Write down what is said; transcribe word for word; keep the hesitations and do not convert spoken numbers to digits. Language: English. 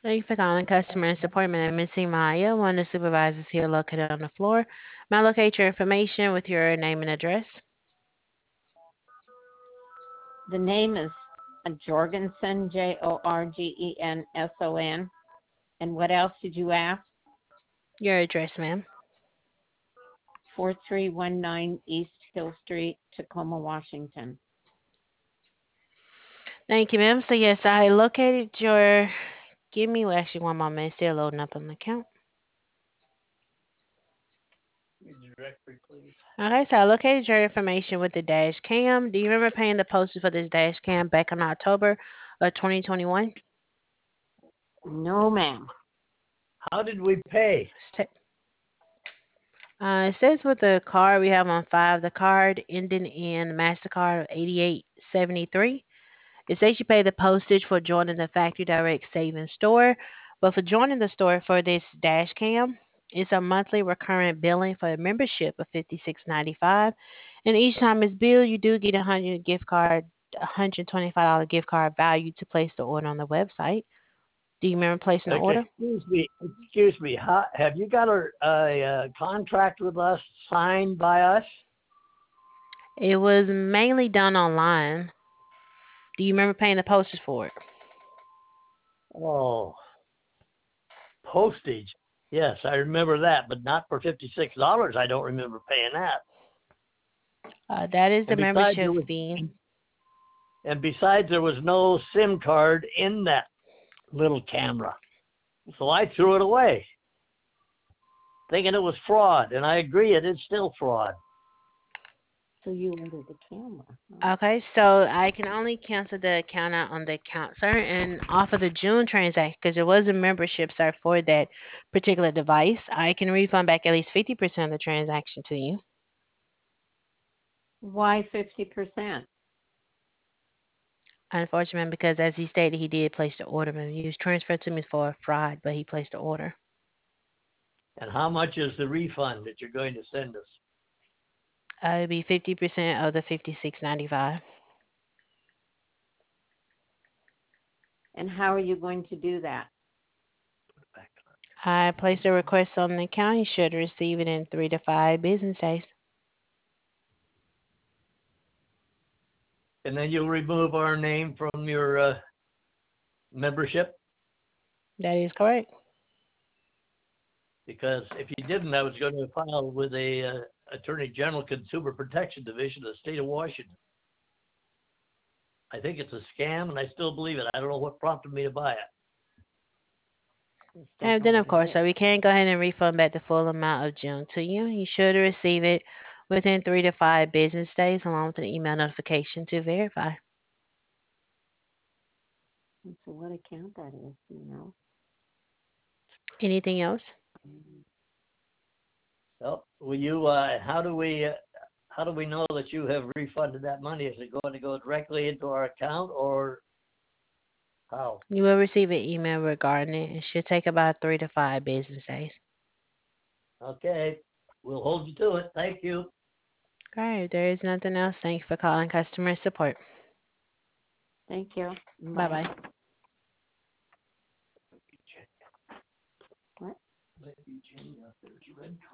Thank you for calling customer support. My name is Maya, one of the supervisors here located on the floor. May I locate your information with your name and address? The name is uh, Jorgensen, J O R G E N S O N. And what else did you ask? Your address, ma'am. four three one nine East Hill Street, Tacoma, Washington. Thank you, ma'am. So, yes, I located your. Give me well, actually one moment. It's still loading up on the account. Directory, please. Okay, so I located your information with the dash cam. Do you remember paying the postage for this dash cam back in October of twenty twenty-one? No, ma'am. How did we pay? Uh, it says with the card we have on file, the card ending in MasterCard eighty-eight seventy-three. It says you pay the postage for joining the Factory Direct Savings Store, but for joining the store for this dash cam, it's a monthly recurrent billing for a membership of fifty-six ninety-five, and each time it's billed, you do get a hundred gift card, a hundred twenty-five dollar gift card value to place the order on the website. Do you remember placing the Okay, order? excuse me. Excuse me. How, have you got a, a, a contract with us signed by us? It was mainly done online. Do you remember paying the postage for it? Oh, postage. Yes, I remember that, but not for fifty-six dollars. I don't remember paying that. Uh, that is the And besides, there membership was, fee. and besides, there was no SIM card in that little camera, so I threw it away, thinking it was fraud. And I agree, it is still fraud. So you ordered the camera. Huh? Okay, so I can only cancel the account out on the account, sir, and off of the June transaction, because there was a membership, sir, for that particular device. I can refund back at least fifty percent of the transaction to you. Why fifty percent? Unfortunately, because as he stated, he did place the order, but he was transferred to me for a fraud, but he placed the order. And how much is the refund that you're going to send us? Uh, it would be fifty percent of the fifty-six ninety-five. And how are you going to do that? I placed a request on the account. You should receive it in three to five business days. And then you'll remove our name from your uh, membership? That is correct. Because if you didn't, I was going to file with a uh, Attorney General Consumer Protection Division of the state of Washington. I think it's a scam, and I still believe it. I don't know what prompted me to buy it. And then, of course, so we can go ahead and refund back the full amount of June to you. You should receive it within three to five business days, along with an email notification to verify. And so what account that is, do you know? Anything else? So, will you? Uh, how do we? Uh, how do we know that you have refunded that money? Is it going to go directly into our account, or how? You will receive an email regarding it. It should take about three to five business days. Okay, we'll hold you to it. Thank you. All right, if there is nothing else, thank you for calling customer support. Thank you. Bye bye. What? Virginia, there's red